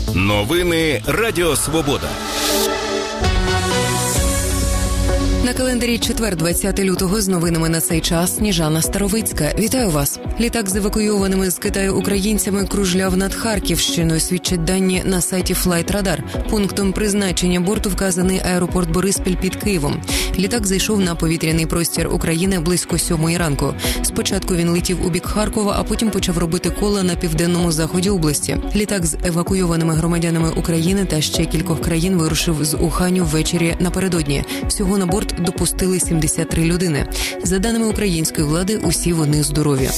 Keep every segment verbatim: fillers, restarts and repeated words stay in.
Новини Радіо Свобода. На календарі четвер, двадцяте лютого, з новинами на цей час Сніжана Старовицька. Вітаю вас. Літак з евакуйованими з Китаю українцями кружляв над Харківщиною, свідчать дані на сайті Флайтрадар. Пунктом призначення борту вказаний аеропорт Бориспіль під Києвом. Літак зайшов на повітряний простір України близько сьомої ранку. Спочатку він летів у бік Харкова, а потім почав робити кола на південному заході області. Літак з евакуйованими громадянами України та ще кількох країн вирушив з Уханю ввечері напередодні. Всього на борт допустили сімдесят три людини. За даними української влади, усі вони здорові.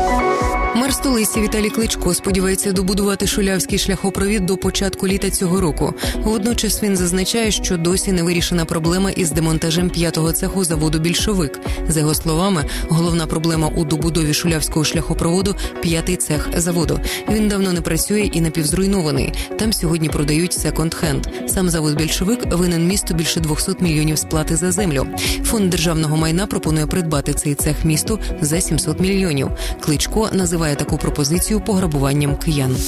Мер столиці Віталій Кличко сподівається добудувати Шулявський шляхопровід до початку літа цього року. Водночас він зазначає, що досі не вирішена проблема із демонтажем п'ятого цеху заводу «Більшовик». За його словами, головна проблема у добудові Шулявського шляхопроводу – п'ятий цех заводу. Він давно не працює і напівзруйнований. Там сьогодні продають секонд-хенд. Сам завод «Більшовик» винен місту більше двохсот мільйонів сплати за землю. Фонд державного майна пропонує придбати цей цех місту за сімсот мільйонів. Кличко називає таку пропозицію пограбуванням киян.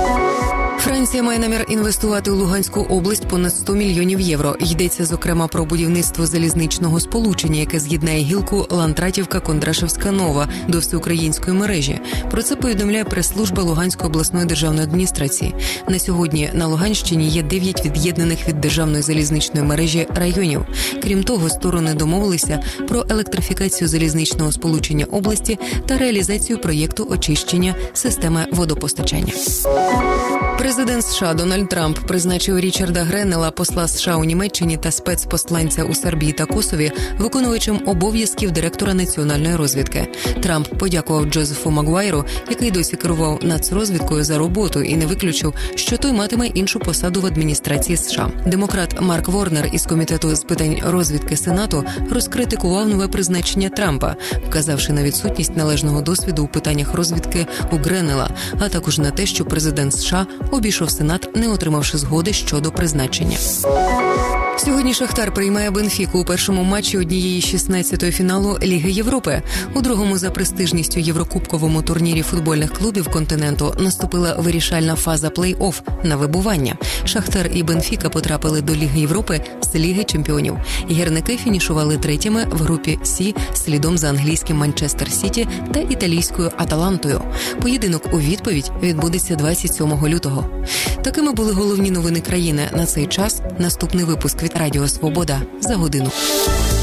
Франція має намір інвестувати у Луганську область понад сто мільйонів євро. Йдеться, зокрема, про будівництво залізничного сполучення, яке з'єднає гілку Лантратівка-Кондрашевська-Нова до всеукраїнської мережі. Про це повідомляє прес-служба Луганської обласної державної адміністрації. На сьогодні на Луганщині є дев'ять від'єднаних від державної залізничної мережі районів. Крім того, сторони домовилися про електрифікацію залізничного сполучення області та реалізацію проєкту очищення системи водопостачання. Президент США Дональд Трамп призначив Річарда Греннела, посла США у Німеччині та спецпосланця у Сербії та Косові, виконувачем обов'язків директора національної розвідки. Трамп подякував Джозефу Магуайру, який досі керував нацрозвідкою, за роботу і не виключив, що той матиме іншу посаду в адміністрації США. Демократ Марк Ворнер із Комітету з питань розвідки Сенату розкритикував нове призначення Трампа, вказавши на відсутність належного досвіду у питаннях розвідки у Греннела, а також на те, що президент США обійшов Сенат, не отримавши згоди щодо призначення. Сьогодні Шахтар приймає Бенфіку у першому матчі однієї шістнадцятої фіналу Ліги Європи. У другому за престижністю єврокубковому турнірі футбольних клубів континенту наступила вирішальна фаза плей-офф на вибування. Шахтар і Бенфіка потрапили до Ліги Європи з Ліги чемпіонів. Гірники фінішували третіми в групі Сі слідом за англійським Манчестер Сіті та італійською Аталантою. Поєдинок у відповідь відбудеться двадцять сьомого лютого. Такими були головні новини країни на цей час. Наступний випуск від Радіо Свобода за годину.